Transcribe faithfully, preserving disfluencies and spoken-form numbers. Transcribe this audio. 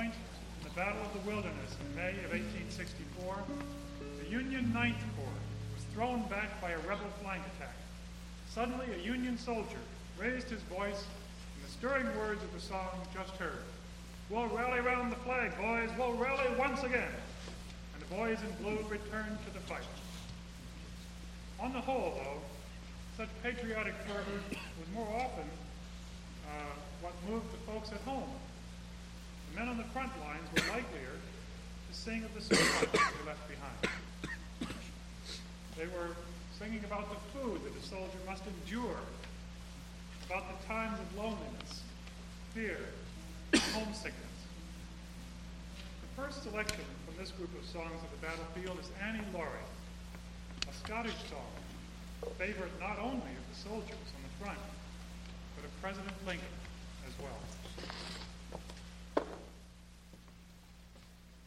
point in the Battle of the Wilderness in May of eighteen sixty-four, the Union Ninth Corps was thrown back by a rebel flank attack. Suddenly, a Union soldier raised his voice in the stirring words of the song just heard. "We'll rally round the flag, boys. We'll rally once again." And the boys in blue returned to the fight. On the whole, though, such patriotic fervor was more often uh, what moved the folks at home. The men on the front lines were likelier to sing of the surprises they left behind. They were singing about the food that a soldier must endure, about the times of loneliness, fear, and homesickness. The first selection from this group of songs of the battlefield is Annie Laurie, a Scottish song, a favorite not only of the soldiers on the front, but of President Lincoln as well.